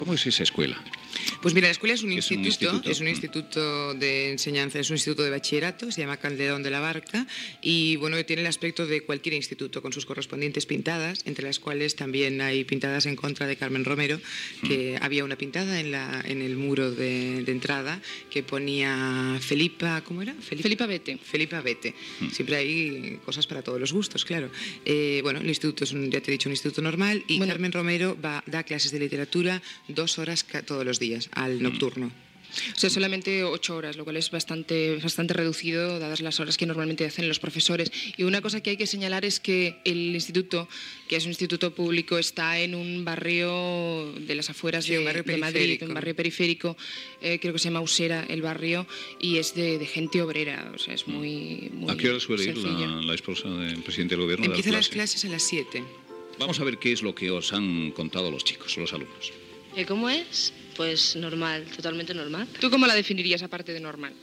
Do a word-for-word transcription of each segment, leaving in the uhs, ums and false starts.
¿Cómo es esa escuela? Pues mira, la escuela es un, Es instituto, un instituto. es un instituto de enseñanza, es un instituto de bachillerato, se llama Calderón de la Barca y bueno, tiene el aspecto de cualquier instituto con sus correspondientes pintadas, entre las cuales también hay pintadas en contra de Carmen Romero, que mm. había una pintada en, la, en el muro de, de entrada que ponía Felipa, ¿cómo era? Felipa, Felipa Vete. Felipa Vete. Mm. Siempre hay cosas para todos los gustos, claro. Eh, bueno, el instituto es, un, ya te he dicho, un instituto normal y bueno, Carmen Romero va, da clases de literatura dos horas todos los días, al nocturno. O sea, solamente ocho horas, lo cual es bastante, bastante reducido, dadas las horas que normalmente hacen los profesores. Y una cosa que hay que señalar es que el instituto, que es un instituto público, está en un barrio de las afueras sí, de, un barrio de Madrid, un barrio periférico, eh, creo que se llama Usera el barrio, y es de, de gente obrera, o sea, es muy, muy ¿A qué hora suele ir sencilla. la, la esposa del presidente del gobierno? Empiezan las las clases a las siete. Vamos a ver qué es lo que os han contado los chicos, los alumnos. ¿Cómo es? Pues normal, totalmente normal. ¿Tú cómo la definirías aparte de normal?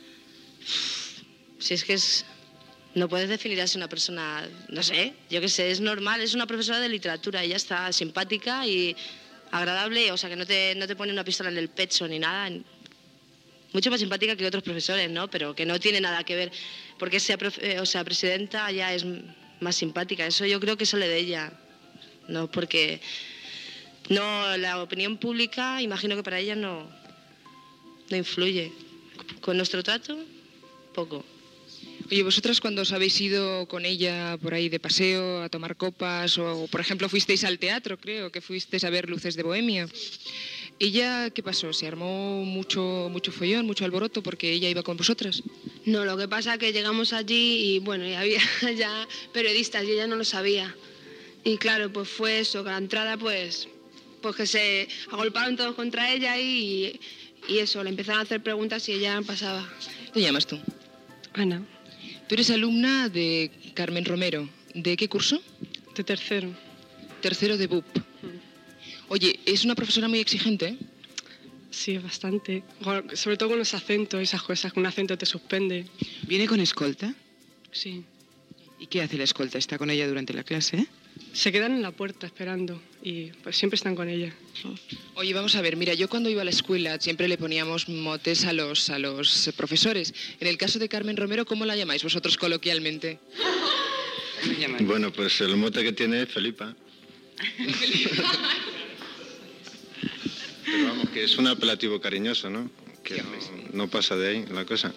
Si es que es... No puedes definir así una persona, no sé, yo qué sé, es normal, es una profesora de literatura, ella está simpática y agradable, o sea que no te, no te pone una pistola en el pecho ni nada. Mucho más simpática que otros profesores, ¿no? Pero que no tiene nada que ver, porque sea, profe, o sea, presidenta ya es más simpática, eso yo creo que sale de ella, no porque... No, la opinión pública, imagino que para ella no, no influye. Con nuestro trato, poco. Oye, vosotras cuando os habéis ido con ella por ahí de paseo a tomar copas o, por ejemplo, fuisteis al teatro, creo que fuisteis a ver Luces de Bohemia. ¿Ella qué pasó? ¿Se armó mucho, mucho follón, mucho alboroto porque ella iba con vosotras? No, lo que pasa es que llegamos allí y bueno, y había ya periodistas y ella no lo sabía. Y claro, pues fue eso, que a la entrada pues... pues que se agolparon todos contra ella y, y eso, le empezaron a hacer preguntas y ella pasaba. ¿Te llamas tú? Ana. Tú eres alumna de Carmen Romero. ¿De qué curso? De tercero. Tercero de B U P. Mm. Oye, ¿es una profesora muy exigente? ¿Eh? Sí, bastante. Sobre todo con los acentos, esas cosas, con un acento te suspende. ¿Viene con escolta? Sí. ¿Y qué hace la escolta? ¿Está con ella durante la clase? ¿Eh? Se quedan en la puerta esperando y pues siempre están con ella. Oye, vamos a ver, mira, yo cuando iba a la escuela siempre le poníamos motes a los, a los profesores. En el caso de Carmen Romero, ¿cómo la llamáis vosotros coloquialmente? Bueno, pues el mote que tiene es Felipa. Pero vamos, que es un apelativo cariñoso, ¿no? Que no, no pasa de ahí la cosa.